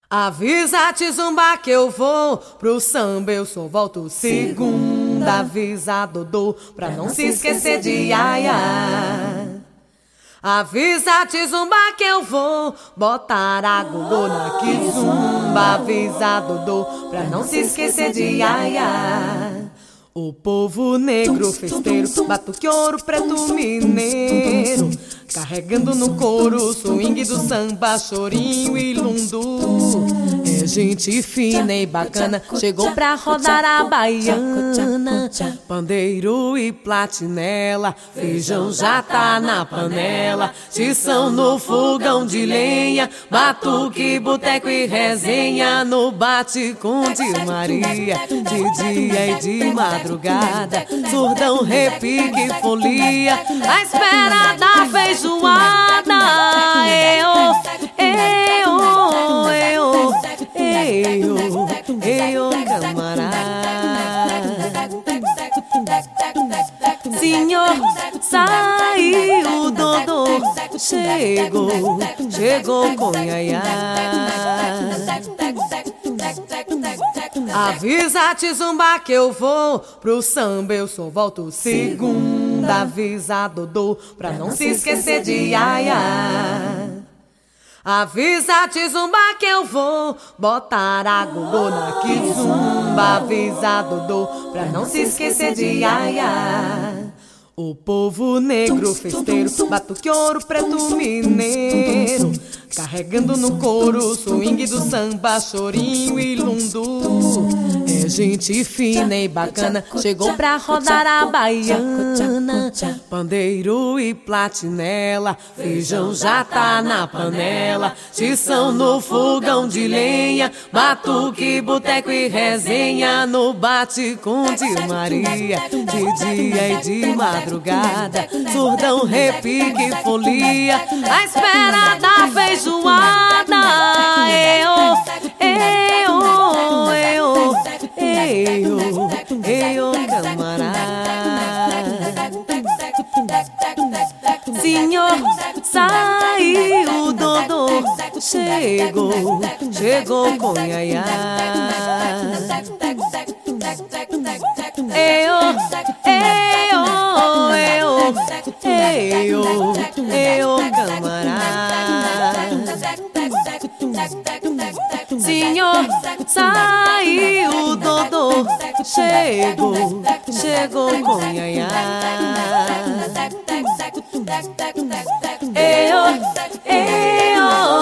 Avisa Tizumba que eu vou pro samba, eu só volto segunda. Avisa Dodô pra não se esquecer de Yaya. Avisa Tizumba que eu vou botar a gogô na kizumba. Avisa Dodô pra não se esquecer de Yaya. O povo negro festeiro, batuque ouro preto mineiro, carregando no couro o swing do samba, chorinho e lundu. É gente fina e bacana, chegou pra rodar a baiana. Pandeiro e platinela, feijão já tá na panela, tição no fogão de lenha, batuque, boteco e resenha no bate-com de Maria, de dia e de madrugada, surdão, repique, folia, à espera da feijoada. Camarada. Senhor, saiu Dodô, chegou com Yaya. Avisa Tizumba que eu vou pro samba, eu só volto segunda. Avisa Dodô pra não se esquecer de Yaya. Avisa Tizumba que eu vou botar a gogô na kizumba. Avisa Dodô pra não se esquecer de Yaya. O povo negro festeiro, batuque ouro preto mineiro, carregando no couro o swing do samba, chorinho e lundu. É gente fina e bacana, chegou pra rodar a baiana. Pandeiro e platinela, feijão já tá na panela, tição no fogão de lenha, batuque, boteco e resenha no bate-com de Maria, de dia e de madrugada, surdão, repique, folia, à espera da feijoada. Camarada. Senhor, saiu Dodô, chegou com Yaya. Camarada. Senhor, saiu Dodô, chegou com Yaya. Camarada.